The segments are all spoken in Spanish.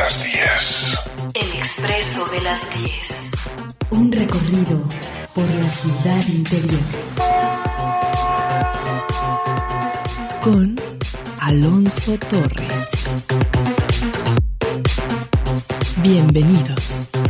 las 10. El Expreso de las 10. Un recorrido por la ciudad interior. Con Alonso Torres. Bienvenidos.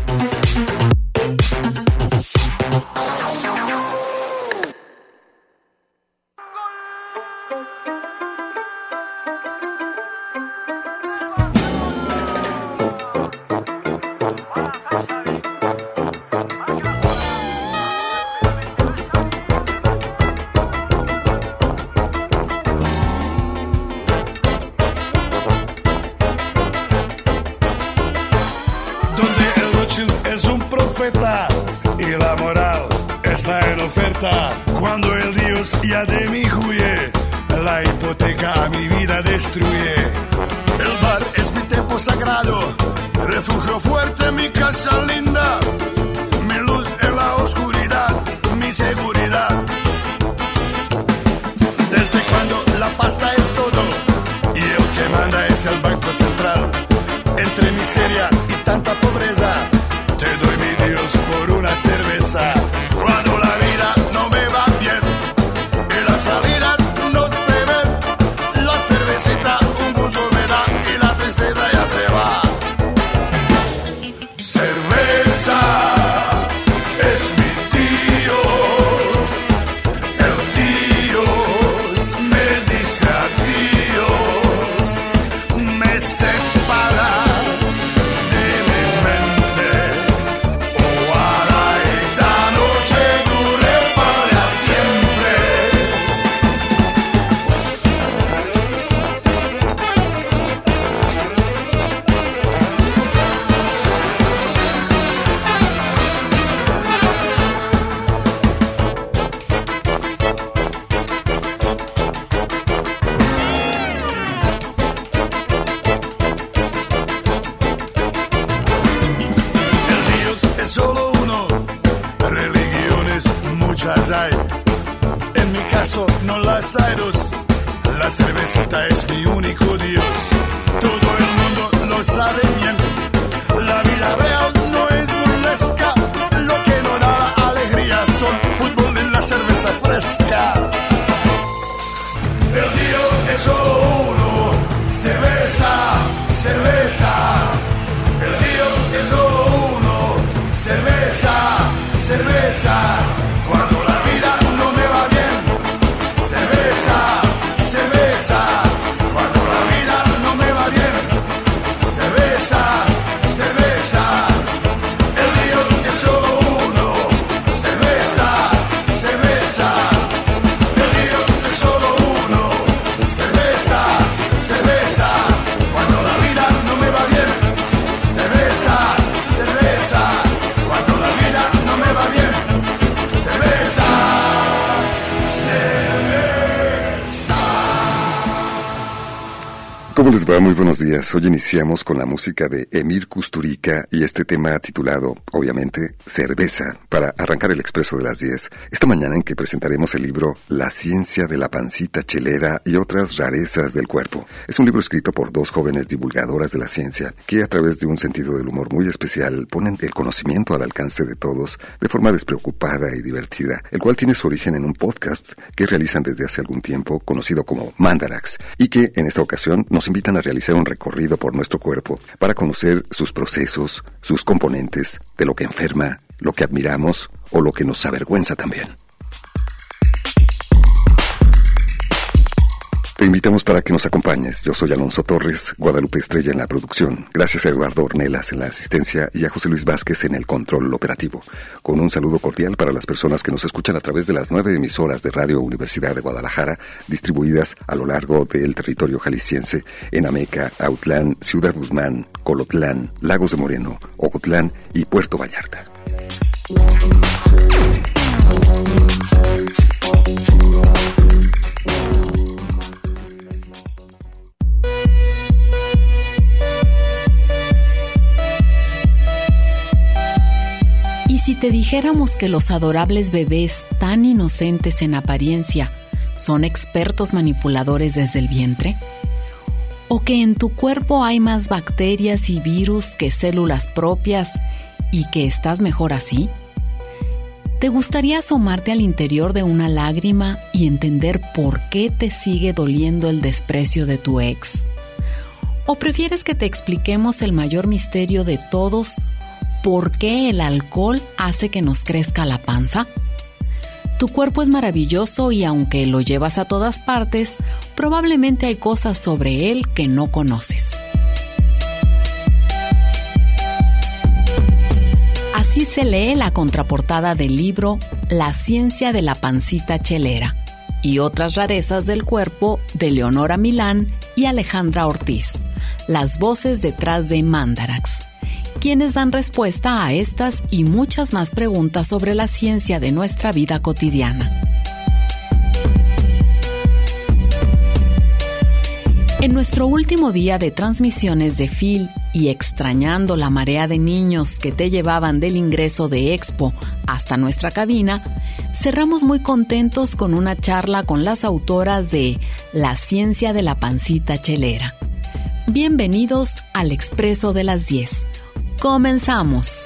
Y la moral está en oferta. Cuando el Dios ya de mí huye, la hipoteca a mi vida destruye. El bar es mi templo sagrado, refugio fuerte, mi casa linda, mi luz en la oscuridad, mi seguridad. Desde cuando la pasta es todo y el que manda es el Banco Central. Entre miseria y tanta pobreza, te doy mi Dios por una cerveza. Cuando la vida no me va bien y las salidas no se ven, la cervecita un gusto me da y la tristeza ya se va. Cerveza es mi Dios, el Dios me dice adiós, me separa. Hay. En mi caso no las hay dos. La cervecita es mi único Dios. Todo el mundo lo sabe bien. La vida real no es burlesca. Lo que no da alegría son fútbol y la cerveza fresca. El Dios es solo uno. Cerveza, cerveza. El Dios es solo uno. Cerveza, cerveza. Cuando la vida no me va bien, cerveza, cerveza. Cuando la vida no me va bien, cerveza, cerveza. El Dios es solo uno, cerveza, cerveza. El Dios es solo uno, cerveza, cerveza. Cuando la vida no me va bien, cerveza, cerveza. Cuando la vida no me va bien, cerveza, cerveza. ¿Cómo les va? Muy buenos días. Hoy iniciamos con la música de Emir Kusturica y este tema titulado, obviamente, Cerveza, para arrancar el Expreso de las 10. Esta mañana en que presentaremos el libro La ciencia de la pancita chelera y otras rarezas del cuerpo. Es un libro escrito por dos jóvenes divulgadoras de la ciencia que a través de un sentido del humor muy especial ponen el conocimiento al alcance de todos de forma despreocupada y divertida, el cual tiene su origen en un podcast que realizan desde hace algún tiempo conocido como Mandarax y que en esta ocasión nos invitan a realizar un recorrido por nuestro cuerpo para conocer sus procesos, sus componentes, de lo que enferma, lo que admiramos o lo que nos avergüenza también. Te invitamos para que nos acompañes. Yo soy Alonso Torres, Guadalupe Estrella en la producción. Gracias a Eduardo Ornelas en la asistencia y a José Luis Vázquez en el control operativo. Con un saludo cordial para las personas que nos escuchan a través de las 9 emisoras de Radio Universidad de Guadalajara, distribuidas a lo largo del territorio jalisciense, en Ameca, Autlán, Ciudad Guzmán, Colotlán, Lagos de Moreno, Ocotlán y Puerto Vallarta. ¿Y si te dijéramos que los adorables bebés, tan inocentes en apariencia, son expertos manipuladores desde el vientre? ¿O que en tu cuerpo hay más bacterias y virus que células propias y que estás mejor así? ¿Te gustaría asomarte al interior de una lágrima y entender por qué te sigue doliendo el desprecio de tu ex? ¿O prefieres que te expliquemos el mayor misterio de todos, por qué el alcohol hace que nos crezca la panza? Tu cuerpo es maravilloso y aunque lo llevas a todas partes, probablemente hay cosas sobre él que no conoces. Así se lee la contraportada del libro La ciencia de la pancita chelera y otras rarezas del cuerpo de Leonora Milán y Alejandra Ortiz, las voces detrás de Mandarax, quienes dan respuesta a estas y muchas más preguntas sobre la ciencia de nuestra vida cotidiana. En nuestro último día de transmisiones de Phil y extrañando la marea de niños que te llevaban del ingreso de Expo hasta nuestra cabina, cerramos muy contentos con una charla con las autoras de La ciencia de la pancita chelera. Bienvenidos al Expreso de las 10. ¡Comenzamos!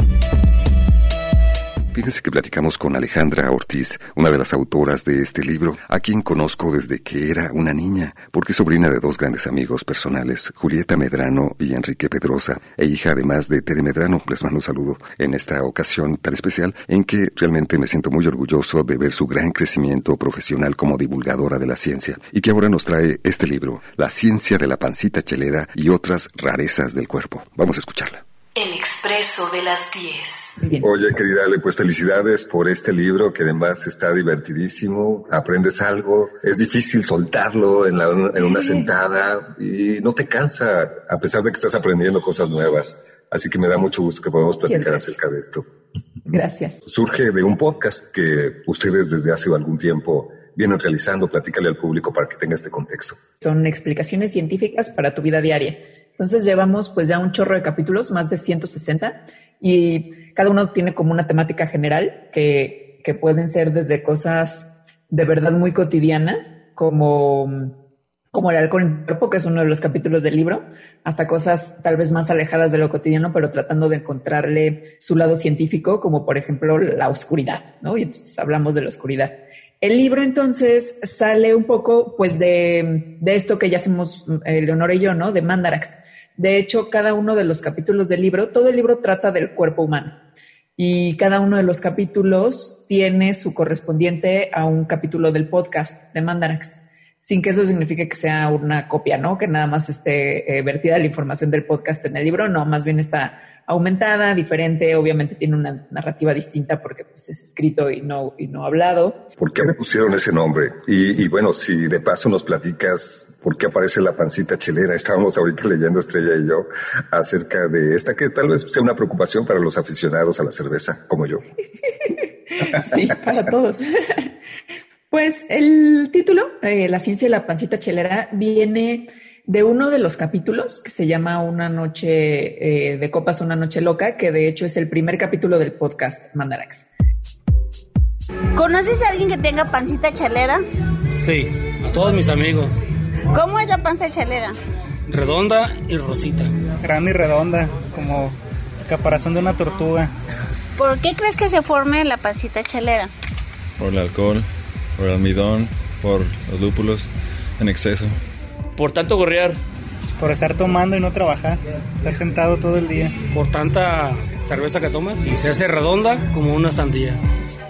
Fíjense que platicamos con Alejandra Ortiz, una de las autoras de este libro, a quien conozco desde que era una niña, porque es sobrina de dos grandes amigos personales, Julieta Medrano y Enrique Pedrosa, e hija además de Tere Medrano. Les mando un saludo en esta ocasión tan especial, en que realmente me siento muy orgulloso de ver su gran crecimiento profesional como divulgadora de la ciencia, y que ahora nos trae este libro, La ciencia de la pancita chelera y otras rarezas del cuerpo. Vamos a escucharla. El Expreso de las 10. Oye, querida Ale, pues felicidades por este libro que además está divertidísimo, aprendes algo, es difícil soltarlo en una sentada y no te cansa, a pesar de que estás aprendiendo cosas nuevas. Así que me da mucho gusto que podamos platicar acerca de esto. Gracias. Surge de un podcast que ustedes desde hace algún tiempo vienen realizando. Platícale al público para que tenga este contexto. Son explicaciones científicas para tu vida diaria. Entonces llevamos pues ya un chorro de capítulos, más de 160, y cada uno tiene como una temática general que pueden ser desde cosas de verdad muy cotidianas, como el alcohol en el cuerpo, que es uno de los capítulos del libro, hasta cosas tal vez más alejadas de lo cotidiano, pero tratando de encontrarle su lado científico, como por ejemplo la oscuridad, ¿no? Y entonces hablamos de la oscuridad. El libro entonces sale un poco pues de esto que ya hacemos Leonora y yo, ¿no? De Mandarax. De hecho, cada uno de los capítulos del libro, todo el libro trata del cuerpo humano y cada uno de los capítulos tiene su correspondiente a un capítulo del podcast de Mandarax, sin que eso signifique que sea una copia, ¿no? Que nada más esté vertida la información del podcast en el libro, no, más bien está aumentada, diferente, obviamente tiene una narrativa distinta porque pues, es escrito y no hablado. ¿Por qué me pusieron ese nombre? Y bueno, si de paso nos platicas por qué aparece la pancita chelera. Estábamos ahorita leyendo, Estrella y yo, acerca de esta que tal vez sea una preocupación para los aficionados a la cerveza, como yo. Sí, para todos. Pues el título, La ciencia de la pancita chelera, viene de uno de los capítulos que se llama Una noche de copas, una noche loca, que de hecho es el primer capítulo del podcast Mandarax. ¿Conoces a alguien que tenga pancita chelera? Sí, a todos mis amigos. ¿Cómo es la panza chelera? Redonda y rosita. Grande y redonda, como caparazón de una tortuga. ¿Por qué crees que se forme la pancita chelera? Por el alcohol, por el almidón, por los lúpulos en exceso. Por tanto gorrear. Por estar tomando y no trabajar, estar sentado todo el día. Por tanta cerveza que tomas y se hace redonda como una sandía.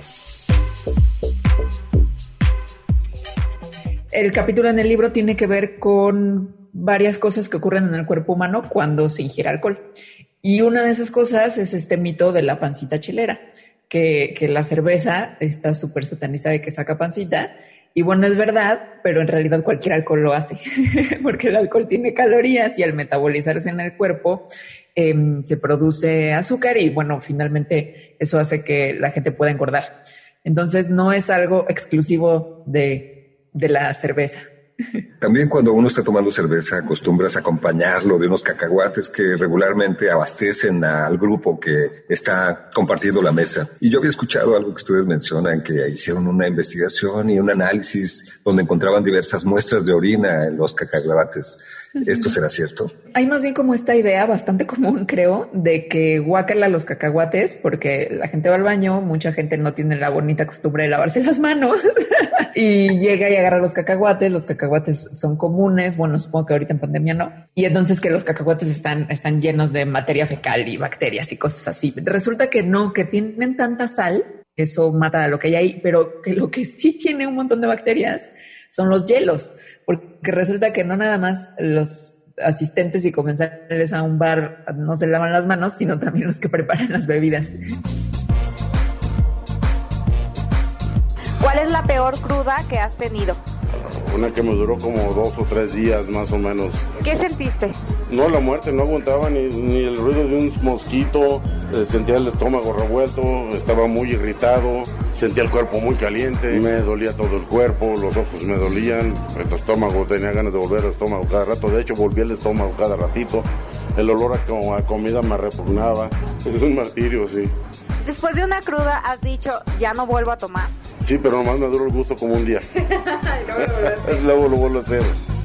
El capítulo en el libro tiene que ver con varias cosas que ocurren en el cuerpo humano cuando se ingiere alcohol. Y una de esas cosas es este mito de la pancita chelera, que la cerveza está súper satanizada de que saca pancita. Y bueno, es verdad, pero en realidad cualquier alcohol lo hace, porque el alcohol tiene calorías y al metabolizarse en el cuerpo se produce azúcar y bueno, finalmente eso hace que la gente pueda engordar. Entonces no es algo exclusivo de la cerveza. También cuando uno está tomando cerveza acostumbras a acompañarlo de unos cacahuates que regularmente abastecen al grupo que está compartiendo la mesa. Y yo había escuchado algo que ustedes mencionan, que hicieron una investigación y un análisis donde encontraban diversas muestras de orina en los cacahuates. ¿Esto será cierto? Hay más bien como esta idea bastante común, creo, de que guácala los cacahuates, porque la gente va al baño, mucha gente no tiene la bonita costumbre de lavarse las manos y llega y agarra los cacahuates son comunes, bueno, supongo que ahorita en pandemia no, y entonces que los cacahuates están llenos de materia fecal y bacterias y cosas así. Resulta que no, que tienen tanta sal, eso mata a lo que hay ahí, pero que lo que sí tiene un montón de bacterias son los hielos, porque resulta que no nada más los asistentes y comensales a un bar no se lavan las manos, sino también los que preparan las bebidas. ¿Cuál es la peor cruda que has tenido? Una que me duró como 2 o 3 días más o menos. ¿Qué sentiste? No, la muerte, no aguantaba ni el ruido de un mosquito, sentía el estómago revuelto, estaba muy irritado, sentía el cuerpo muy caliente, me dolía todo el cuerpo, los ojos me dolían, el estómago, tenía ganas de volver al estómago cada rato, de hecho volví al estómago cada ratito, el olor a comida me repugnaba, es un martirio, sí. Después de una cruda has dicho, ya no vuelvo a tomar. Sí, pero nomás me duró el gusto como un día. Luego lo vuelvo a hacer.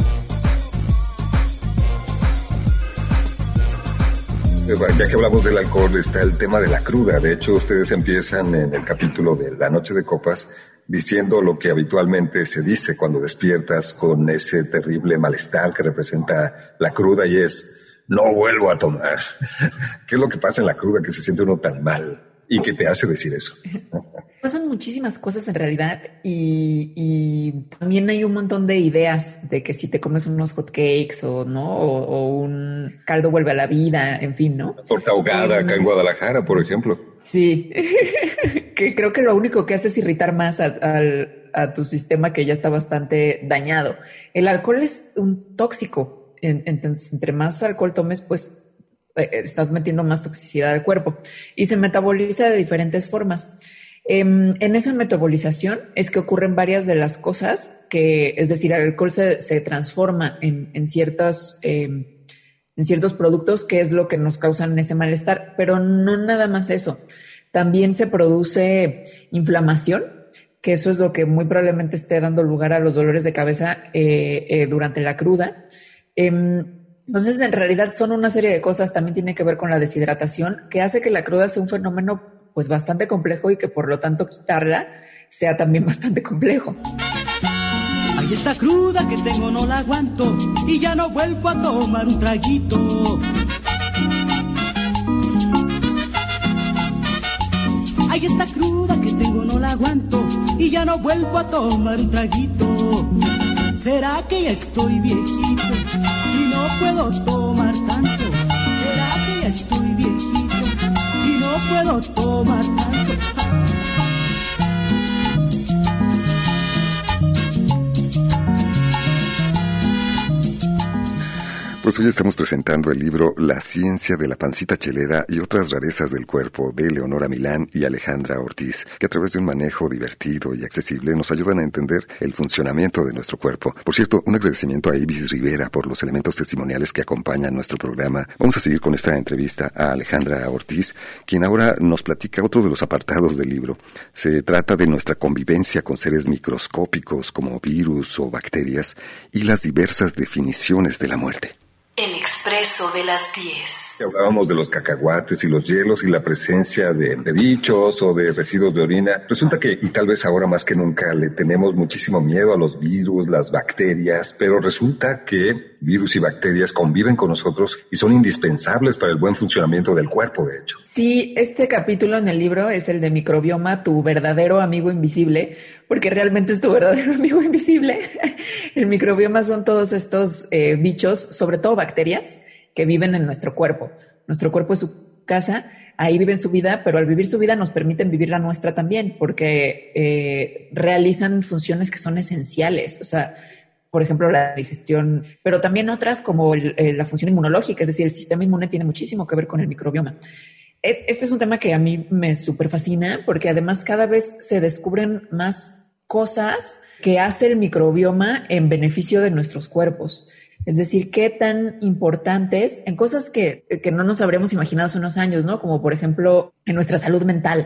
Ya que hablamos del alcohol, está el tema de la cruda. De hecho, ustedes empiezan en el capítulo de La Noche de Copas diciendo lo que habitualmente se dice cuando despiertas con ese terrible malestar que representa la cruda y es, no vuelvo a tomar. ¿Qué es lo que pasa en la cruda que se siente uno tan mal y que te hace decir eso? Pasan muchísimas cosas en realidad y también hay un montón de ideas de que si te comes unos hot cakes o no, o un caldo vuelve a la vida, en fin, ¿no? Torta ahogada acá en Guadalajara, por ejemplo. Sí, que creo que lo único que hace es irritar más a tu sistema que ya está bastante dañado. El alcohol es un tóxico, entonces entre más alcohol tomes, pues estás metiendo más toxicidad al cuerpo y se metaboliza de diferentes formas. En esa metabolización es que ocurren varias de las cosas que, es decir, el alcohol se transforma en ciertos productos que es lo que nos causan ese malestar, pero no nada más eso. También se produce inflamación, que eso es lo que muy probablemente esté dando lugar a los dolores de cabeza durante la cruda. Entonces, en realidad son una serie de cosas. También tiene que ver con la deshidratación, que hace que la cruda sea un fenómeno pues bastante complejo y que por lo tanto quitarla sea también bastante complejo. Ay, esta cruda que tengo no la aguanto y ya no vuelvo a tomar un traguito. Ay, esta cruda que tengo no la aguanto y ya no vuelvo a tomar un traguito. ¿Será que ya estoy viejito y no puedo tomar tanto? ¿Será que ya estoy viejito y no puedo tomar tanto? Pues hoy estamos presentando el libro La ciencia de la pancita chelera y otras rarezas del cuerpo de Leonora Milán y Alejandra Ortiz, que a través de un manejo divertido y accesible nos ayudan a entender el funcionamiento de nuestro cuerpo. Por cierto, un agradecimiento a Ibis Rivera por los elementos testimoniales que acompañan nuestro programa. Vamos a seguir con esta entrevista a Alejandra Ortiz, quien ahora nos platica otro de los apartados del libro. Se trata de nuestra convivencia con seres microscópicos como virus o bacterias y las diversas definiciones de la muerte. El expreso de las 10. Hablábamos de los cacahuates y los hielos y la presencia de bichos o de residuos de orina. Resulta que, y tal vez ahora más que nunca, le tenemos muchísimo miedo a los virus, las bacterias, pero resulta que virus y bacterias conviven con nosotros y son indispensables para el buen funcionamiento del cuerpo, de hecho. Sí, este capítulo en el libro es el de microbioma, tu verdadero amigo invisible, porque realmente es tu verdadero amigo invisible. El microbioma son todos estos bichos, sobre todo bacterias, que viven en nuestro cuerpo. Nuestro cuerpo es su casa, ahí viven su vida, pero al vivir su vida nos permiten vivir la nuestra también, porque realizan funciones que son esenciales. O sea, por ejemplo, la digestión, pero también otras como la función inmunológica, es decir, el sistema inmune tiene muchísimo que ver con el microbioma. Este es un tema que a mí me súper fascina porque además cada vez se descubren más cosas que hace el microbioma en beneficio de nuestros cuerpos. Es decir, qué tan importantes en cosas que no nos habríamos imaginado hace unos años, ¿no? Como por ejemplo en nuestra salud mental.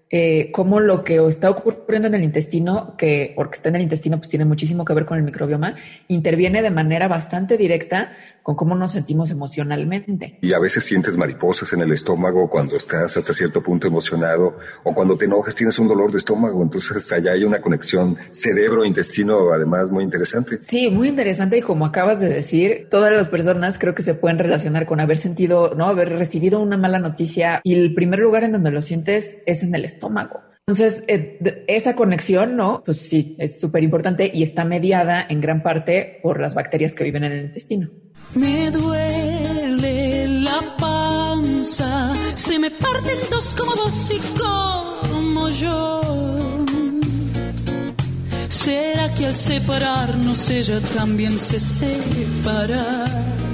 cómo lo que está ocurriendo en el intestino, porque está en el intestino, pues tiene muchísimo que ver con el microbioma, interviene de manera bastante directa con cómo nos sentimos emocionalmente. Y a veces sientes mariposas en el estómago cuando estás hasta cierto punto emocionado, o cuando te enojas tienes un dolor de estómago. Entonces allá hay una conexión cerebro-intestino, además muy interesante. Sí, muy interesante. Y como acabas de decir, todas las personas creo que se pueden relacionar con haber sentido, ¿no? Haber recibido una mala noticia, y el primer lugar en donde lo sientes es en el estómago. Entonces, esa conexión, ¿no? Pues sí, es súper importante y está mediada en gran parte por las bacterias que viven en el intestino. Me duele la panza, se me parten dos como vos y como yo. ¿Será que al separarnos ella también se separa?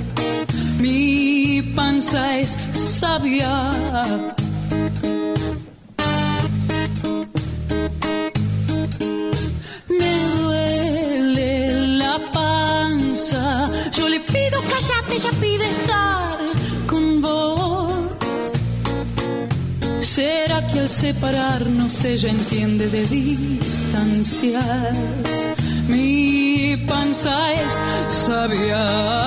Mi panza es sabia. Yo le pido cállate, ella pide estar con vos. ¿Será que al separarnos ella entiende de distancias? Mi panza es sabia.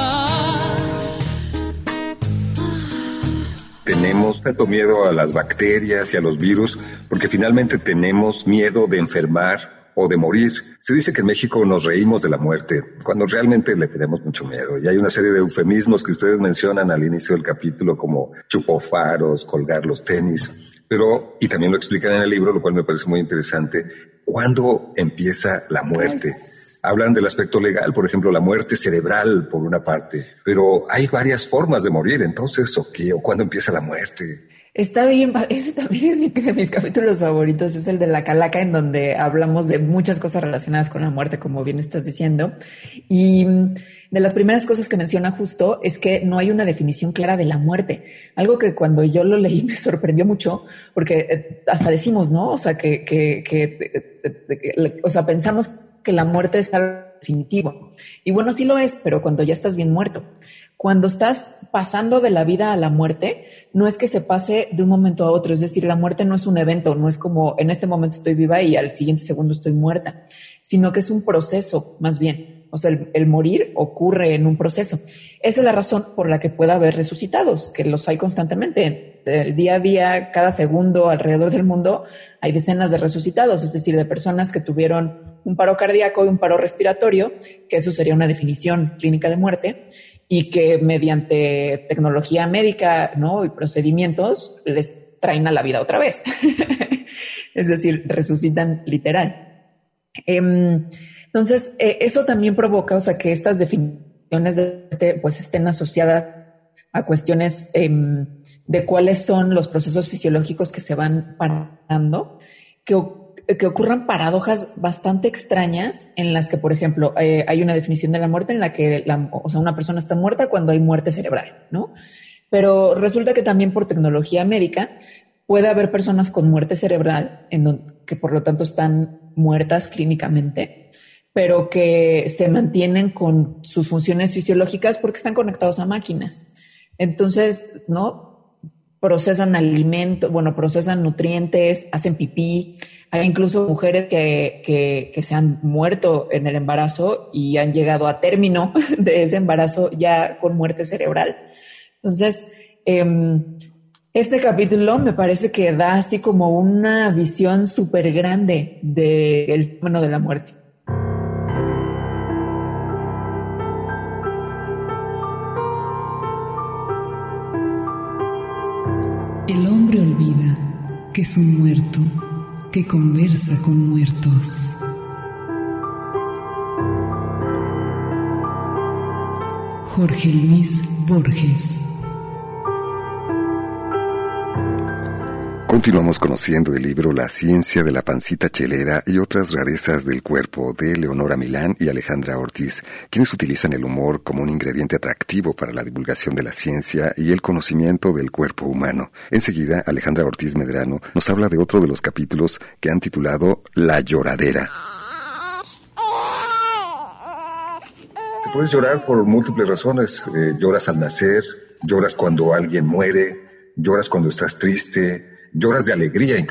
Tenemos tanto miedo a las bacterias y a los virus porque finalmente tenemos miedo de enfermar o de morir. Se dice que en México nos reímos de la muerte, cuando realmente le tenemos mucho miedo. Y hay una serie de eufemismos que ustedes mencionan al inicio del capítulo, como chupofaros, colgar los tenis. Pero, y también lo explican en el libro, lo cual me parece muy interesante, ¿cuándo empieza la muerte? Hablan del aspecto legal, por ejemplo, la muerte cerebral, por una parte. Pero hay varias formas de morir, entonces, ¿o qué? ¿O cuándo empieza la muerte? Está bien, ese también es de mis capítulos favoritos, es el de la calaca, en donde hablamos de muchas cosas relacionadas con la muerte, como bien estás diciendo. Y de las primeras cosas que menciona justo es que no hay una definición clara de la muerte. Algo que cuando yo lo leí me sorprendió mucho, porque hasta decimos, ¿no? O sea, o sea, pensamos que la muerte es algo definitivo. Y bueno, sí lo es, pero cuando ya estás bien muerto. Cuando estás pasando de la vida a la muerte, no es que se pase de un momento a otro. Es decir, la muerte no es un evento, no es como en este momento estoy viva y al siguiente segundo estoy muerta, sino que es un proceso más bien. O sea, el morir ocurre en un proceso. Esa es la razón por la que puede haber resucitados, que los hay constantemente. Del día a día, cada segundo alrededor del mundo, hay decenas de resucitados, es decir, de personas que tuvieron un paro cardíaco y un paro respiratorio, que eso sería una definición clínica de muerte, y que mediante tecnología médica, ¿no? y procedimientos les traen a la vida otra vez. Es decir, resucitan literal. Entonces, eso también provoca, o sea, que estas definiciones pues estén asociadas a cuestiones de cuáles son los procesos fisiológicos que se van parando, que ocurran paradojas bastante extrañas en las que, por ejemplo, hay una definición de la muerte en la que una persona está muerta cuando hay muerte cerebral, ¿no? Pero resulta que también por tecnología médica puede haber personas con muerte cerebral que por lo tanto están muertas clínicamente, pero que se mantienen con sus funciones fisiológicas porque están conectados a máquinas. Entonces, ¿no? Procesan alimentos, procesan nutrientes, hacen pipí. Hay incluso mujeres que se han muerto en el embarazo y han llegado a término de ese embarazo ya con muerte cerebral. Entonces, este capítulo me parece que da así como una visión súper grande del fenómeno de la muerte. El hombre olvida que es un muerto que conversa con muertos. Jorge Luis Borges. Continuamos conociendo el libro La ciencia de la pancita chelera y otras rarezas del cuerpo de Leonora Milán y Alejandra Ortiz, quienes utilizan el humor como un ingrediente atractivo para la divulgación de la ciencia y el conocimiento del cuerpo humano. Enseguida, Alejandra Ortiz Medrano nos habla de otro de los capítulos que han titulado La lloradera. Puedes llorar por múltiples razones. Lloras al nacer, lloras cuando alguien muere, lloras cuando estás triste, lloras de alegría incluso.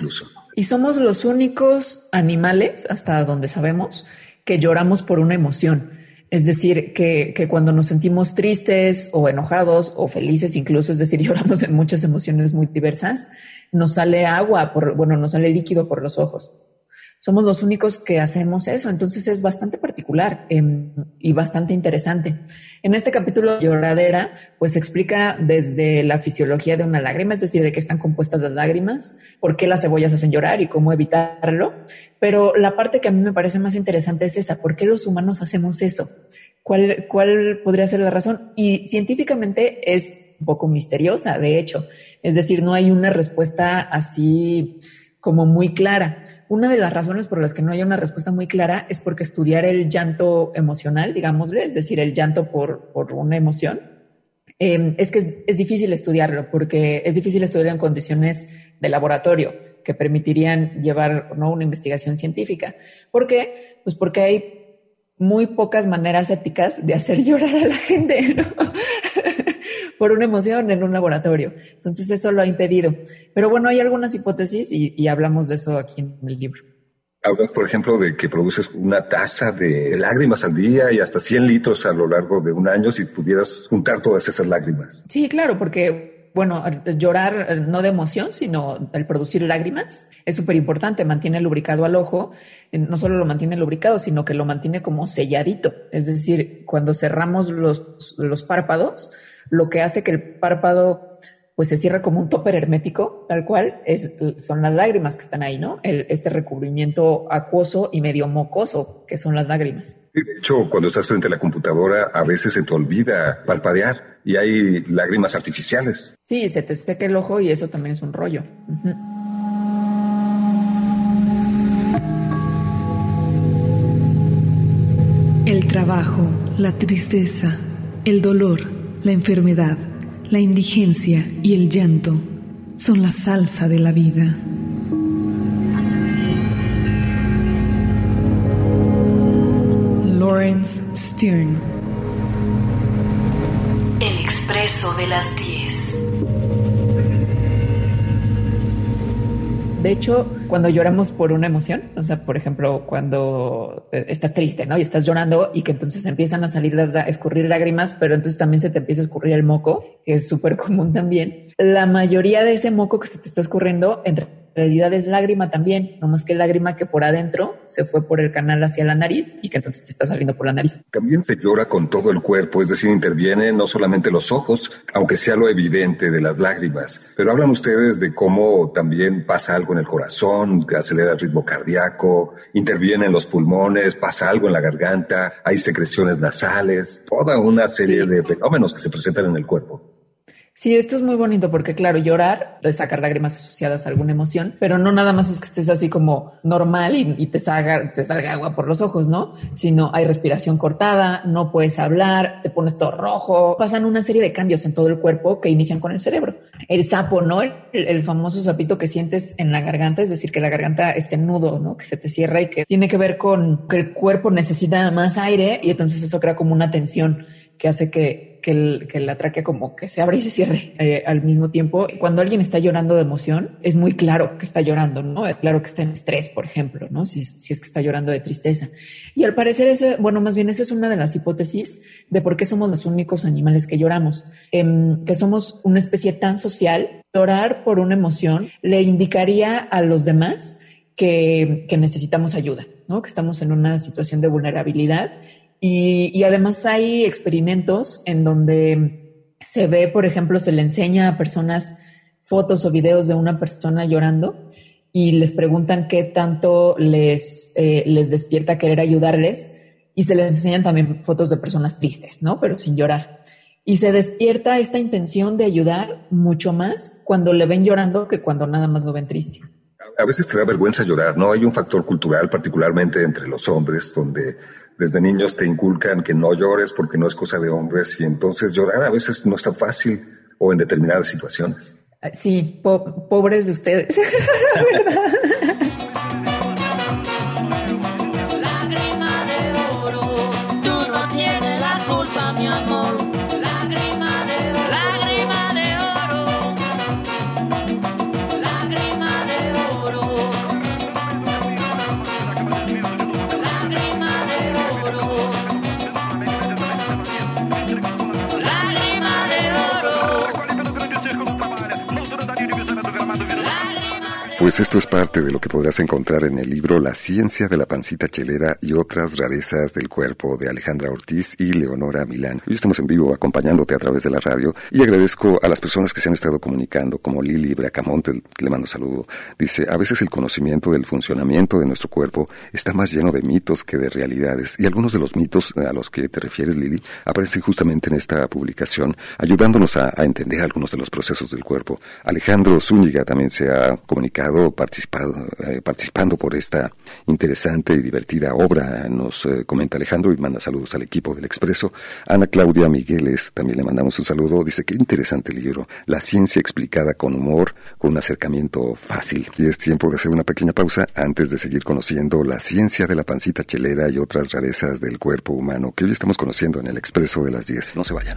Y somos los únicos animales, hasta donde sabemos, que lloramos por una emoción. Es decir, que cuando nos sentimos tristes o enojados o felices incluso, es decir, lloramos en muchas emociones muy diversas, nos sale agua, nos sale líquido por los ojos. Somos los únicos que hacemos eso, entonces es bastante particular y bastante interesante. En este capítulo Lloradera, pues explica desde la fisiología de una lágrima, es decir, de qué están compuestas las lágrimas, por qué las cebollas hacen llorar y cómo evitarlo. Pero la parte que a mí me parece más interesante es esa, ¿por qué los humanos hacemos eso? ¿Cuál podría ser la razón? Y científicamente es un poco misteriosa, de hecho. Es decir, no hay una respuesta así como muy clara. Una de las razones por las que no hay una respuesta muy clara es porque estudiar el llanto emocional, digámosle, es decir, el llanto por una emoción, es que es difícil estudiarlo, porque es difícil estudiarlo en condiciones de laboratorio que permitirían llevar, ¿no?, una investigación científica. ¿Por qué? Pues porque hay muy pocas maneras éticas de hacer llorar a la gente, ¿no? por una emoción en un laboratorio. Entonces eso lo ha impedido. Pero bueno, hay algunas hipótesis y hablamos de eso aquí en el libro. Hablas, por ejemplo, de que produces una taza de lágrimas al día y hasta 100 litros a lo largo de un año si pudieras juntar todas esas lágrimas. Sí, claro, porque bueno, llorar no de emoción, sino el producir lágrimas es súper importante. Mantiene lubricado al ojo. No solo lo mantiene lubricado, sino que lo mantiene como selladito. Es decir, cuando cerramos los párpados, lo que hace que el párpado pues se cierra como un tóper hermético, tal cual, son las lágrimas que están ahí, ¿no? Este recubrimiento acuoso y medio mocoso que son las lágrimas. De hecho, cuando estás frente a la computadora, a veces se te olvida parpadear y hay lágrimas artificiales. Sí, se te seca el ojo y eso también es un rollo. Uh-huh. El trabajo, la tristeza, el dolor, la enfermedad, la indigencia y el llanto son la salsa de la vida. Lawrence Stern. El expreso de las 10. De hecho, cuando lloramos por una emoción, o sea, por ejemplo, cuando estás triste, ¿no? Y estás llorando y que entonces empiezan a escurrir lágrimas, pero entonces también se te empieza a escurrir el moco, que es súper común también. La mayoría de ese moco que se te está escurriendo en realidad es lágrima también, no más que lágrima que por adentro se fue por el canal hacia la nariz y que entonces te está saliendo por la nariz. También se llora con todo el cuerpo, es decir, interviene no solamente los ojos, aunque sea lo evidente de las lágrimas, pero hablan ustedes de cómo también pasa algo en el corazón, acelera el ritmo cardíaco, interviene en los pulmones, pasa algo en la garganta, hay secreciones nasales, toda una serie de fenómenos que se presentan en el cuerpo. Sí, esto es muy bonito porque, claro, llorar es sacar lágrimas asociadas a alguna emoción, pero no nada más es que estés así como normal y te salga agua por los ojos, ¿no? Sino hay respiración cortada, no puedes hablar, te pones todo rojo. Pasan una serie de cambios en todo el cuerpo que inician con el cerebro. El sapo, ¿no? El famoso sapito que sientes en la garganta, es decir, que la garganta esté nudo, ¿no? Que se te cierra y que tiene que ver con que el cuerpo necesita más aire y entonces eso crea como una tensión que hace que la tráquea como que se abre y se cierre al mismo tiempo. Cuando alguien está llorando de emoción, es muy claro que está llorando, ¿no? Es claro que está en estrés, por ejemplo, ¿no? Si es que está llorando de tristeza. Y al parecer esa es una de las hipótesis de por qué somos los únicos animales que lloramos. Que somos una especie tan social. Llorar por una emoción le indicaría a los demás que necesitamos ayuda, ¿no? Que estamos en una situación de vulnerabilidad. Y además hay experimentos en donde se ve, por ejemplo, se le enseña a personas fotos o videos de una persona llorando y les preguntan qué tanto les despierta querer ayudarles y se les enseñan también fotos de personas tristes, ¿no? Pero sin llorar. Y se despierta esta intención de ayudar mucho más cuando le ven llorando que cuando nada más lo ven triste. A veces te da vergüenza llorar, ¿no? Hay un factor cultural, particularmente entre los hombres, donde desde niños te inculcan que no llores porque no es cosa de hombres y entonces llorar a veces no es tan fácil o en determinadas situaciones. Sí, pobres de ustedes. ¿Verdad? Pues esto es parte de lo que podrás encontrar en el libro La ciencia de la pancita chelera y otras rarezas del cuerpo, de Alejandra Ortiz y Leonora Milán. Hoy estamos en vivo acompañándote a través de la radio y agradezco a las personas que se han estado comunicando, como Lili Bracamonte, le mando saludo. Dice, a veces el conocimiento del funcionamiento de nuestro cuerpo está más lleno de mitos que de realidades, y algunos de los mitos a los que te refieres, Lili, aparecen justamente en esta publicación, ayudándonos a entender algunos de los procesos del cuerpo. Alejandro Zúñiga también se ha comunicado participando por esta interesante y divertida obra, nos comenta Alejandro y manda saludos al equipo del Expreso. Ana Claudia Migueles, también le mandamos un saludo, dice que interesante libro, la ciencia explicada con humor, con un acercamiento fácil. Y es tiempo de hacer una pequeña pausa antes de seguir conociendo la ciencia de la pancita chelera y otras rarezas del cuerpo humano que hoy estamos conociendo en el Expreso de las 10. No se vayan.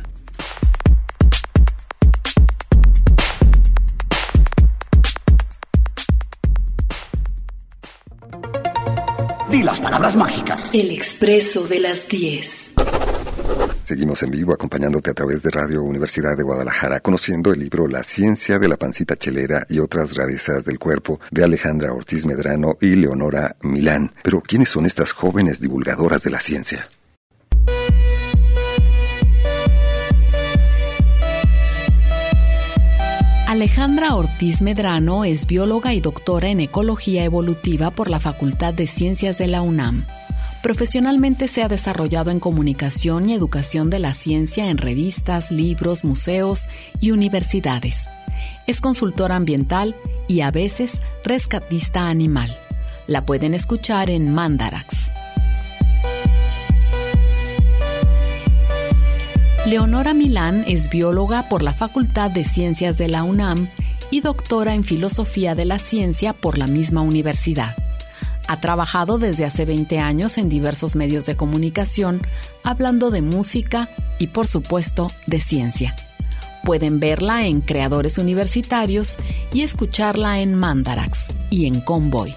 Di las palabras mágicas. El Expreso de las 10. Seguimos en vivo acompañándote a través de Radio Universidad de Guadalajara, conociendo el libro La ciencia de la pancita chelera y otras rarezas del cuerpo, de Alejandra Ortiz Medrano y Leonora Milán. Pero, ¿quiénes son estas jóvenes divulgadoras de la ciencia? Alejandra Ortiz Medrano es bióloga y doctora en Ecología Evolutiva por la Facultad de Ciencias de la UNAM. Profesionalmente se ha desarrollado en comunicación y educación de la ciencia en revistas, libros, museos y universidades. Es consultora ambiental y a veces rescatista animal. La pueden escuchar en Mandarax. Leonora Milán es bióloga por la Facultad de Ciencias de la UNAM y doctora en Filosofía de la Ciencia por la misma universidad. Ha trabajado desde hace 20 años en diversos medios de comunicación, hablando de música y, por supuesto, de ciencia. Pueden verla en Creadores Universitarios y escucharla en Mandarax y en Convoy.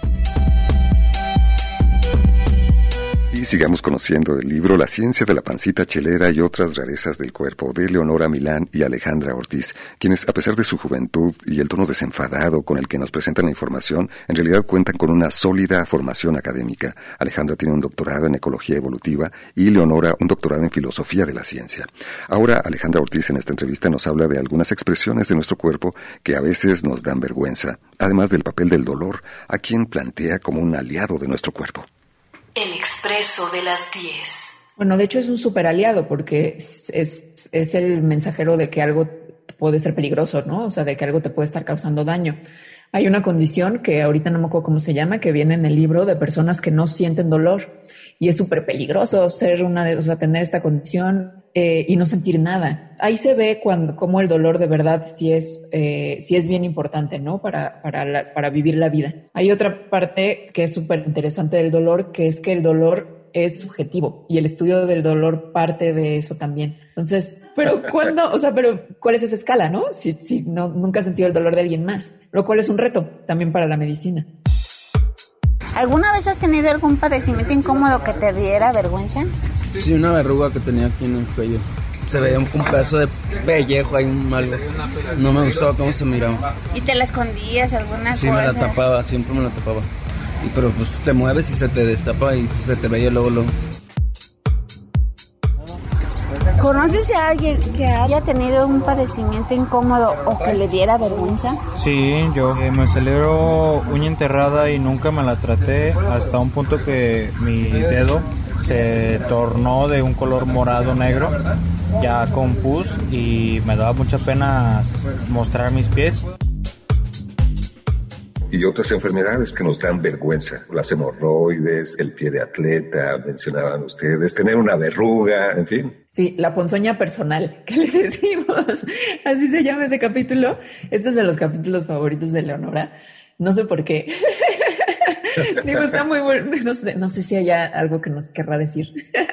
Y sigamos conociendo el libro La ciencia de la pancita chelera y otras rarezas del cuerpo, de Leonora Milán y Alejandra Ortiz, quienes, a pesar de su juventud y el tono desenfadado con el que nos presentan la información, en realidad cuentan con una sólida formación académica. Alejandra tiene un doctorado en Ecología Evolutiva y Leonora un doctorado en Filosofía de la Ciencia. Ahora, Alejandra Ortiz en esta entrevista nos habla de algunas expresiones de nuestro cuerpo que a veces nos dan vergüenza, además del papel del dolor, a quien plantea como un aliado de nuestro cuerpo. El Expreso de las 10. Bueno, de hecho es un súper aliado porque es el mensajero de que algo puede ser peligroso, ¿no? O sea, de que algo te puede estar causando daño. Hay una condición que ahorita no me acuerdo cómo se llama, que viene en el libro, de personas que no sienten dolor. Y es súper peligroso tener esta condición y no sentir nada. Ahí se ve cómo el dolor de verdad sí es bien importante, ¿no? Para vivir la vida. Hay otra parte que es súper interesante del dolor, que es que el dolor es subjetivo y el estudio del dolor parte de eso también. Entonces, pero ¿cuál es esa escala, no? Si nunca has sentido el dolor de alguien más, lo cual es un reto también para la medicina. ¿Alguna vez has tenido algún padecimiento incómodo que te diera vergüenza? Sí, una verruga que tenía aquí en el cuello. Se veía un pedazo de pellejo ahí, algo. No me gustaba cómo se miraba. ¿Y te la escondías alguna cosa? Sí, me la tapaba, siempre me la tapaba. Pero pues te mueves y se te destapa y se te veía luego. ¿Conoces a alguien que haya tenido un padecimiento incómodo o que le diera vergüenza? Sí, yo me salió uña enterrada y nunca me la traté hasta un punto que mi dedo se tornó de un color morado negro, ya con pus, y me daba mucha pena mostrar mis pies. Y otras enfermedades que nos dan vergüenza, las hemorroides, el pie de atleta, mencionaban ustedes, tener una verruga, en fin. Sí, la ponzoña personal, que le decimos, así se llama ese capítulo. Este es de los capítulos favoritos de Leonora, no sé por qué. Digo, está muy bueno, no sé si haya algo que nos querrá decir.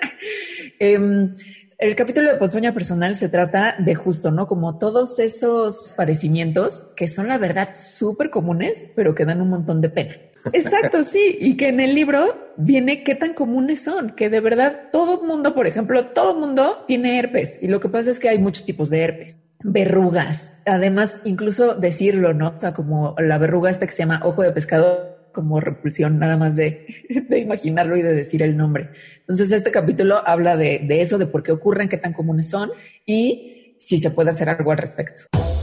El capítulo de ponzoña personal se trata de justo, ¿no? Como todos esos padecimientos que son la verdad súper comunes, pero que dan un montón de pena. Exacto, sí. Y que en el libro viene qué tan comunes son, que de verdad todo mundo, por ejemplo, todo mundo tiene herpes. Y lo que pasa es que hay muchos tipos de herpes. verrugas. Además, incluso decirlo, ¿no? O sea, como la verruga esta que se llama ojo de pescado, como repulsión, nada más de imaginarlo y de decir el nombre. Entonces, este capítulo habla de eso, de por qué ocurren, qué tan comunes son y si se puede hacer algo al respecto.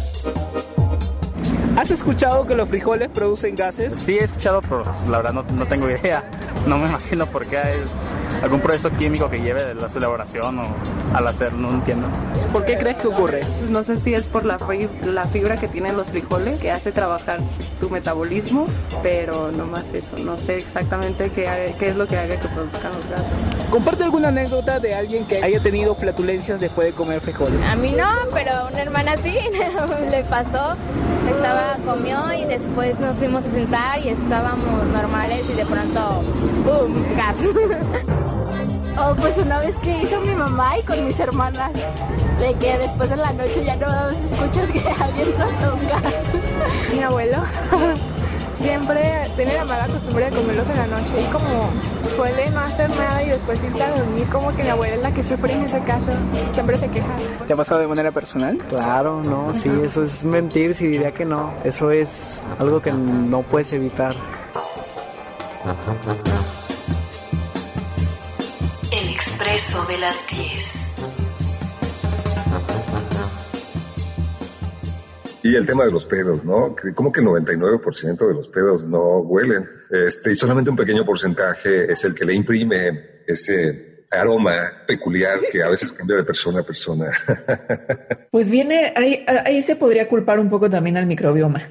¿Has escuchado que los frijoles producen gases? Sí, he escuchado, pero la verdad no tengo idea. No me imagino por qué hay algún proceso químico que lleve de la elaboración o al hacer, no entiendo. ¿Por qué crees que ocurre? No sé si es por la fibra que tienen los frijoles que hace trabajar tu metabolismo, pero no más eso. No sé exactamente qué es lo que haga que produzcan los gases. ¿Comparte alguna anécdota de alguien que haya tenido flatulencias después de comer frijoles? A mí no, pero a una hermana sí, le pasó. Comió y después nos fuimos a sentar y estábamos normales y de pronto, ¡pum!, gas. Oh, pues una vez que hizo mi mamá y con mis hermanas, de que después de la noche ya no escuchas que alguien soltó un gas. Mi abuelo siempre tiene la mala costumbre de comerlos en la noche y como suele no hacer nada y después irse a dormir, como que mi abuela es la que sufre en ese caso, siempre se queja. ¿Te ha pasado de manera personal? Claro, no, sí, eso es mentir si diría que no. Eso es algo que no puedes evitar. El Expreso de las 10. Y el tema de los pedos, ¿no? Como que el 99% de los pedos no huelen. Y solamente un pequeño porcentaje es el que le imprime ese aroma peculiar que a veces cambia de persona a persona. Pues viene, ahí se podría culpar un poco también al microbioma.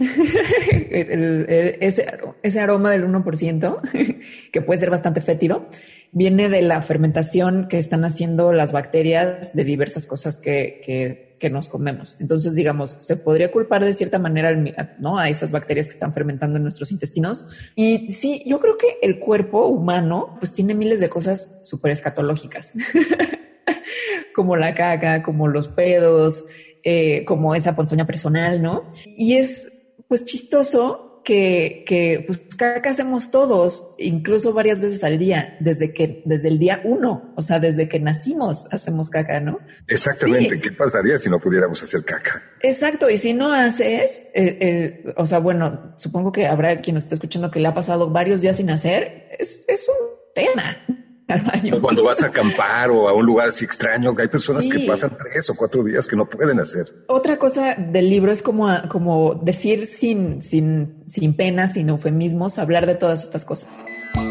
Ese aroma del 1%, que puede ser bastante fétido, viene de la fermentación que están haciendo las bacterias de diversas cosas que nos comemos. Entonces, digamos, se podría culpar de cierta manera, ¿no?, a esas bacterias que están fermentando en nuestros intestinos. Y sí, yo creo que el cuerpo humano pues tiene miles de cosas súper escatológicas, como la caca, como los pedos, como esa ponzoña personal, ¿no? Y es pues chistoso que pues caca hacemos todos, incluso varias veces al día, desde el día 1, o sea, desde que nacimos hacemos caca, ¿no? Exactamente. Sí. ¿Qué pasaría si no pudiéramos hacer caca? Exacto. Y si no haces, o sea, bueno, supongo que habrá quien nos esté escuchando que le ha pasado varios días sin hacer, es un tema. Al baño. Cuando vas a acampar o a un lugar así extraño, hay personas que pasan 3 o 4 días que no pueden hacer. Otra cosa del libro es como decir sin pena, sin eufemismos, hablar de todas estas cosas.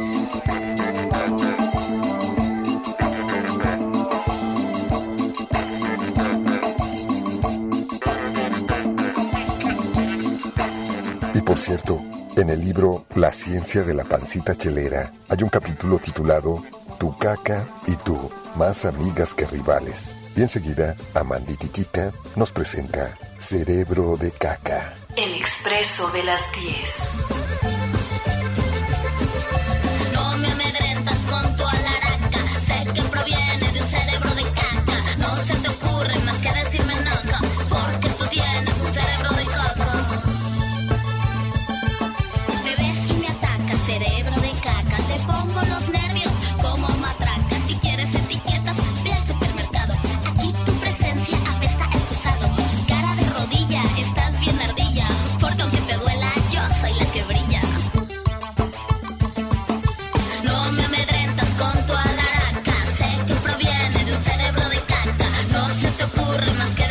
Y por cierto, en el libro La ciencia de la pancita chelera hay un capítulo titulado Tu caca y tú, más amigas que rivales. Y enseguida, Amandititita nos presenta Cerebro de Caca. El Expreso de las 10. No me amedrentas con tu alaraca, sé que proviene de un cerebro de caca. No se te ocurre más que decirme naca, porque tú tienes un cerebro de caca. Me ves y me atacas, cerebro de caca, te pongo los nervios como matraca. Si quieres etiquetas, ve al supermercado. Aquí tu presencia apesta el usado. Cara de rodilla, estás bien ardilla, porque aunque te duela, yo soy la que brilla. No me amedrentas con tu alaraca, sé que proviene de un cerebro de caca. No se te ocurre más que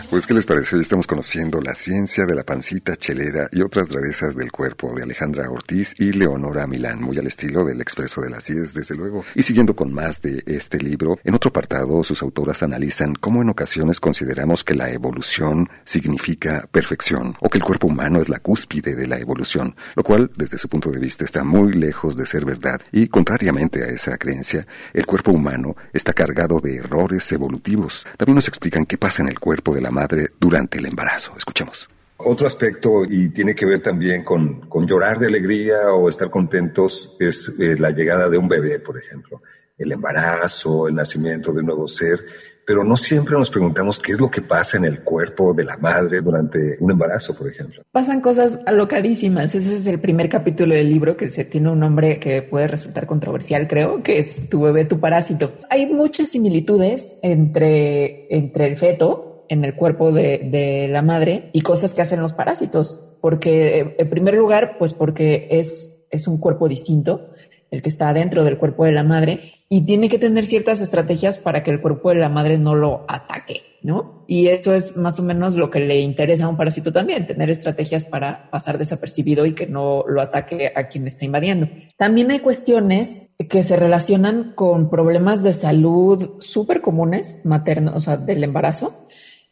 Pues, ¿qué les parece? Hoy estamos conociendo la ciencia de la pancita chelera y otras rarezas del cuerpo de Alejandra Ortiz y Leonora Milán, muy al estilo del Expreso de las 10, desde luego. Y siguiendo con más de este libro, en otro apartado, sus autoras analizan cómo en ocasiones consideramos que la evolución significa perfección, o que el cuerpo humano es la cúspide de la evolución, lo cual, desde su punto de vista, está muy lejos de ser verdad. Y, contrariamente a esa creencia, el cuerpo humano está cargado de errores evolutivos. También nos explican qué pasa en el cuerpo de la madre durante el embarazo. Escuchemos. Otro aspecto, y tiene que ver también con llorar de alegría o estar contentos, es la llegada de un bebé, por ejemplo. El embarazo, el nacimiento de un nuevo ser. Pero no siempre nos preguntamos qué es lo que pasa en el cuerpo de la madre durante un embarazo, por ejemplo. Pasan cosas alocadísimas. Ese es el primer capítulo del libro, que tiene un nombre que puede resultar controversial, creo, que es Tu bebé, tu parásito. Hay muchas similitudes entre el feto en el cuerpo de la madre y cosas que hacen los parásitos. Porque, en primer lugar, pues porque es un cuerpo distinto, el que está dentro del cuerpo de la madre, y tiene que tener ciertas estrategias para que el cuerpo de la madre no lo ataque, ¿no? Y eso es más o menos lo que le interesa a un parásito también, tener estrategias para pasar desapercibido y que no lo ataque a quien está invadiendo. También hay cuestiones que se relacionan con problemas de salud súper comunes, maternos, o sea, del embarazo,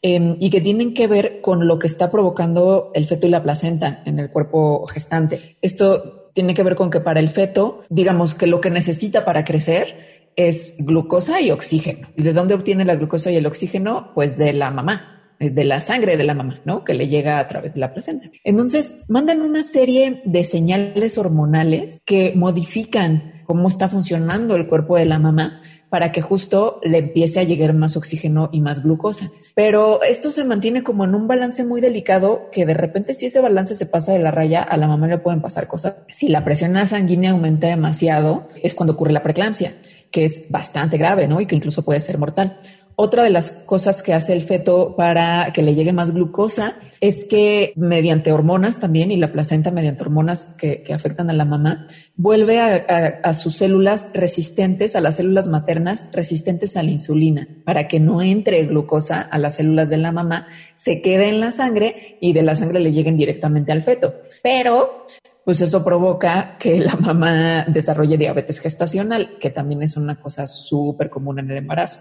y que tienen que ver con lo que está provocando el feto y la placenta en el cuerpo gestante. Esto tiene que ver con que para el feto, digamos que lo que necesita para crecer es glucosa y oxígeno. ¿Y de dónde obtiene la glucosa y el oxígeno? Pues de la mamá, de la sangre de la mamá, ¿no? Que le llega a través de la placenta. Entonces, mandan una serie de señales hormonales que modifican cómo está funcionando el cuerpo de la mamá para que justo le empiece a llegar más oxígeno y más glucosa. Pero esto se mantiene como en un balance muy delicado, que de repente, si ese balance se pasa de la raya, a la mamá le pueden pasar cosas. Si la presión sanguínea aumenta demasiado, es cuando ocurre la preeclampsia, que es bastante grave, ¿no? Y que incluso puede ser mortal. Otra de las cosas que hace el feto para que le llegue más glucosa es que mediante hormonas también, y la placenta mediante hormonas que afectan a la mamá, vuelve a sus células resistentes, a las células maternas resistentes a la insulina, para que no entre glucosa a las células de la mamá, se quede en la sangre y de la sangre le lleguen directamente al feto. Pero pues eso provoca que la mamá desarrolle diabetes gestacional, que también es una cosa súper común en el embarazo.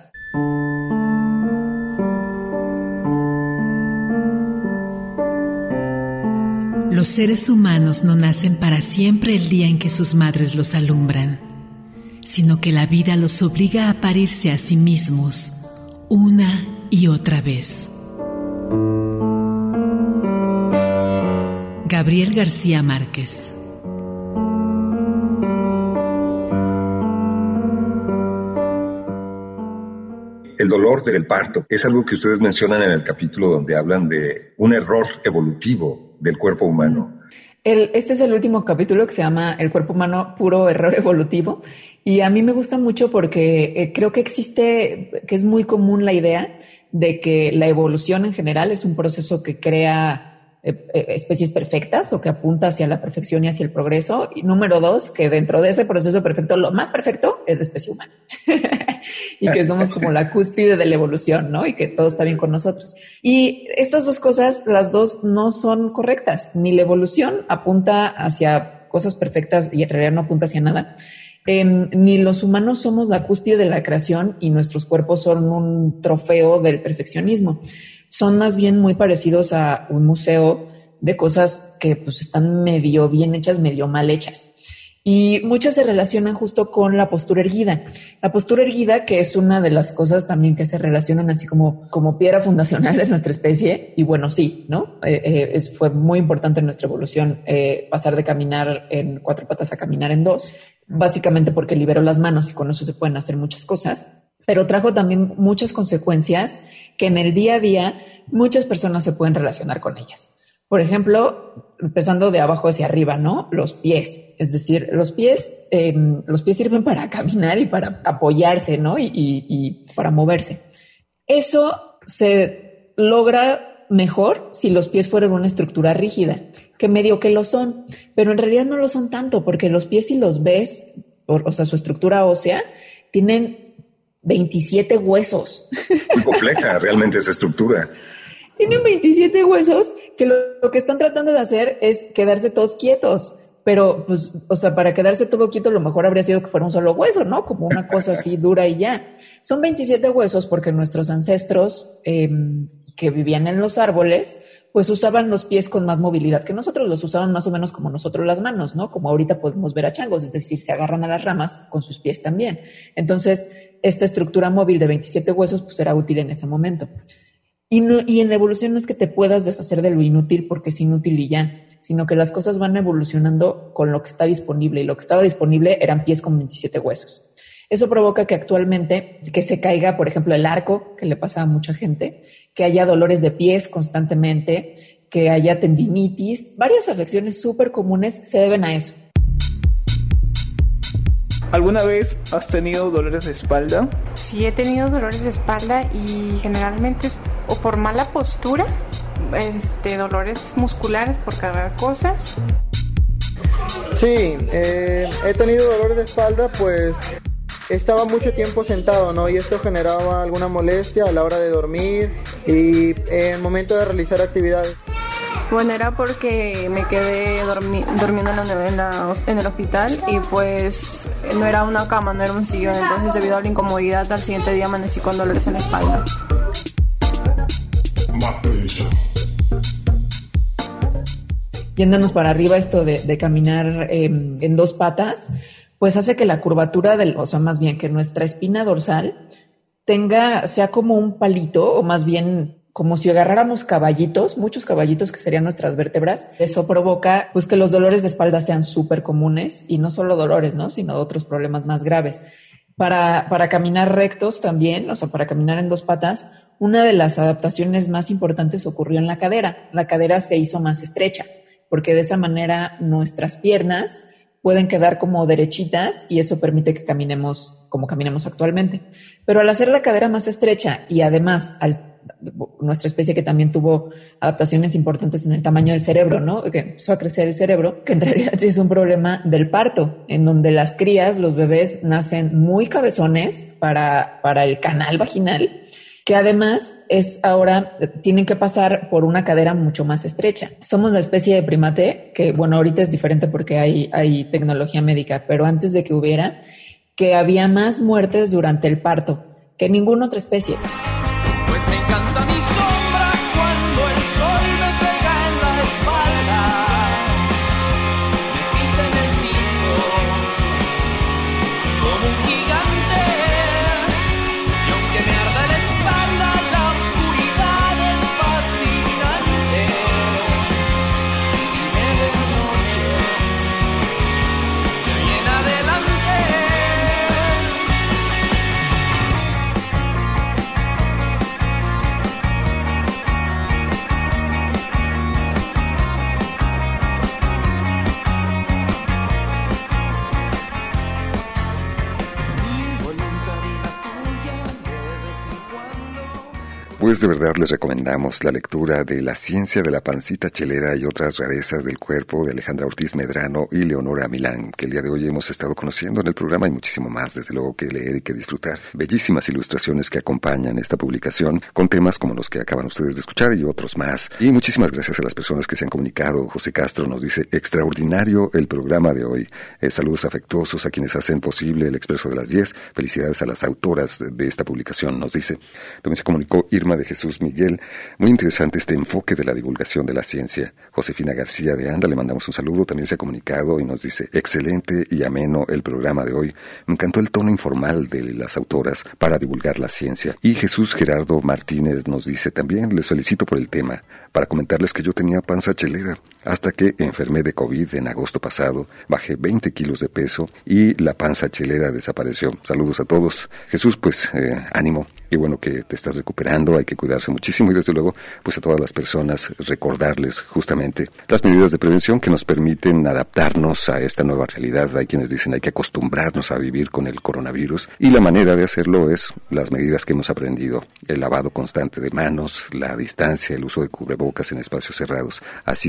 Los seres humanos no nacen para siempre el día en que sus madres los alumbran, sino que la vida los obliga a parirse a sí mismos una y otra vez. Gabriel García Márquez. El dolor del parto es algo que ustedes mencionan en el capítulo donde hablan de un error evolutivo del cuerpo humano. Este es el último capítulo, que se llama El cuerpo humano, puro error evolutivo. Y a mí me gusta mucho porque creo que es muy común la idea de que la evolución en general es un proceso que crea especies perfectas o que apunta hacia la perfección y hacia el progreso. Y número 2, que dentro de ese proceso perfecto, lo más perfecto es la especie humana. Y que somos como la cúspide de la evolución, ¿no? Y que todo está bien con nosotros. Y estas dos cosas, las dos no son correctas. Ni la evolución apunta hacia cosas perfectas y en realidad no apunta hacia nada. Ni los humanos somos la cúspide de la creación y nuestros cuerpos son un trofeo del perfeccionismo. Son más bien muy parecidos a un museo de cosas que pues están medio bien hechas, medio mal hechas. Y muchas se relacionan justo con la postura erguida. La postura erguida, que es una de las cosas también que se relacionan así como piedra fundacional de nuestra especie. Y bueno, sí, ¿no? Fue muy importante en nuestra evolución pasar de caminar en 4 patas a caminar en 2, básicamente porque liberó las manos y con eso se pueden hacer muchas cosas. Pero trajo también muchas consecuencias que en el día a día muchas personas se pueden relacionar con ellas. Por ejemplo, empezando de abajo hacia arriba, ¿no? Los pies. Es decir, los pies sirven para caminar y para apoyarse, ¿no? Y para moverse. Eso se logra mejor si los pies fueran una estructura rígida, que medio que lo son, pero en realidad no lo son tanto, porque los pies, si los ves, o sea, su estructura ósea, tienen 27 huesos. Muy compleja realmente esa estructura. Tienen 27 huesos que lo que están tratando de hacer es quedarse todos quietos. Pero, pues, o sea, para quedarse todo quieto, lo mejor habría sido que fuera un solo hueso, ¿no? Como una cosa así dura y ya. Son 27 huesos porque nuestros ancestros que vivían en los árboles, pues usaban los pies con más movilidad que nosotros. Los usaban más o menos como nosotros las manos, ¿no? Como ahorita podemos ver a changos, es decir, se agarran a las ramas con sus pies también. Entonces, esta estructura móvil de 27 huesos, pues era útil en ese momento. Y en la evolución no es que te puedas deshacer de lo inútil porque es inútil y ya, sino que las cosas van evolucionando con lo que está disponible, y lo que estaba disponible eran pies con 27 huesos. Eso provoca que actualmente, que se caiga, por ejemplo, el arco, que le pasa a mucha gente, que haya dolores de pies constantemente, que haya tendinitis, varias afecciones súper comunes se deben a eso. ¿Alguna vez has tenido dolores de espalda? Sí, he tenido dolores de espalda y generalmente es o por mala postura, dolores musculares por cargar cosas. Sí, he tenido dolores de espalda, pues estaba mucho tiempo sentado, ¿no? Y esto generaba alguna molestia a la hora de dormir y en el momento de realizar actividades. Bueno, era porque me quedé durmiendo en el hospital y pues no era una cama, no era un sillón, entonces debido a la incomodidad al siguiente día amanecí con dolores en la espalda. Yéndonos para arriba, esto de caminar en dos patas, pues hace que la curvatura o sea, más bien que nuestra espina dorsal sea como un palito, o más bien como si agarráramos caballitos, muchos caballitos que serían nuestras vértebras. Eso provoca pues que los dolores de espalda sean súper comunes, y no solo dolores, ¿no? Sino otros problemas más graves. Para caminar rectos también, o sea, para caminar en dos patas, una de las adaptaciones más importantes ocurrió en la cadera. La cadera se hizo más estrecha, porque de esa manera nuestras piernas pueden quedar como derechitas y eso permite que caminemos como caminemos actualmente. Pero al hacer la cadera más estrecha y además nuestra especie que también tuvo adaptaciones importantes en el tamaño del cerebro, ¿no? Que empezó a crecer el cerebro, que en realidad sí es un problema del parto, en donde las crías, los bebés, nacen muy cabezones para el canal vaginal, que además tienen que pasar por una cadera mucho más estrecha. Somos la especie de primate que, bueno, ahorita es diferente porque hay tecnología médica, pero antes de que hubiera, que había más muertes durante el parto que ninguna otra especie. Pues me encanta mi sombra cuando el sol me pega en la espalda, me pinta en el piso como un gigante, y aunque me arda la espalda, la oscuridad es fascinante. Viviré de noche, de ahí en adelante. Pues de verdad les recomendamos la lectura de La ciencia de la pancita chelera y otras rarezas del cuerpo de Alejandra Ortiz Medrano y Leonora Milán, que el día de hoy hemos estado conociendo en el programa. Hay muchísimo más, desde luego, que leer y que disfrutar. Bellísimas ilustraciones que acompañan esta publicación con temas como los que acaban ustedes de escuchar y otros más. Y muchísimas gracias a las personas que se han comunicado. José Castro nos dice: extraordinario el programa de hoy. Saludos afectuosos a quienes hacen posible el Expreso de las 10. Felicidades a las autoras de esta publicación, nos dice. También se comunicó Irma de Jesús Miguel. Muy interesante este enfoque de la divulgación de la ciencia. Josefina García de Anda, le mandamos un saludo. También se ha comunicado y nos dice: excelente y ameno el programa de hoy. Me encantó el tono informal de las autoras para divulgar la ciencia. Y Jesús Gerardo Martínez nos dice también: les felicito por el tema. Para comentarles que yo tenía panza chelera hasta que enfermé de COVID en agosto pasado. Bajé 20 kilos de peso y la panza chelera desapareció. Saludos a todos. Jesús, pues ánimo. Y bueno, que te estás recuperando, hay que cuidarse muchísimo y desde luego, pues a todas las personas recordarles justamente las medidas de prevención que nos permiten adaptarnos a esta nueva realidad. Hay quienes dicen hay que acostumbrarnos a vivir con el coronavirus y la manera de hacerlo es las medidas que hemos aprendido: el lavado constante de manos, la distancia, el uso de cubrebocas en espacios cerrados. Así que eso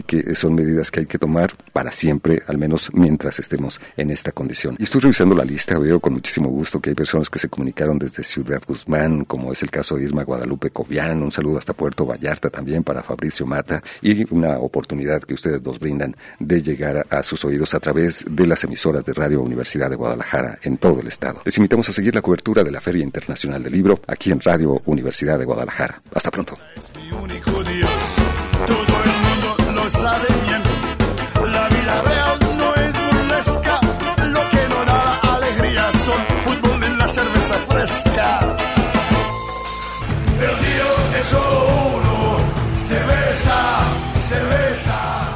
son medidas que hay que tomar para siempre, al menos mientras estemos en esta condición. Y estoy revisando la lista, veo con muchísimo gusto que hay personas que se comunicaron desde Ciudad Guzmán, como es el caso de Irma Guadalupe Cobian. Un saludo hasta Puerto Vallarta también para Fabricio Mata, y una oportunidad que ustedes nos brindan de llegar a sus oídos a través de las emisoras de Radio Universidad de Guadalajara en todo el estado. Les invitamos a seguir la cobertura de la Feria Internacional del Libro aquí en Radio Universidad de Guadalajara. Hasta pronto. Mi único Dios, todo el mundo lo sabe bien. La vida real no es burlesca, lo que no da alegría son fútbol y la cerveza fresca. El Dios es solo uno, cerveza, cerveza.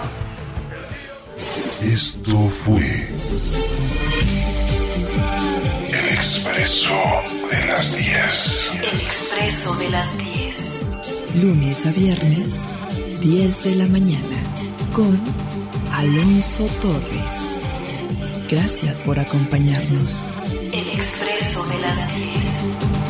Esto fue El Expreso de las 10. El Expreso de las 10. Lunes a viernes, 10 de la mañana, con Alonso Torres. Gracias por acompañarnos. El Expreso de las 10.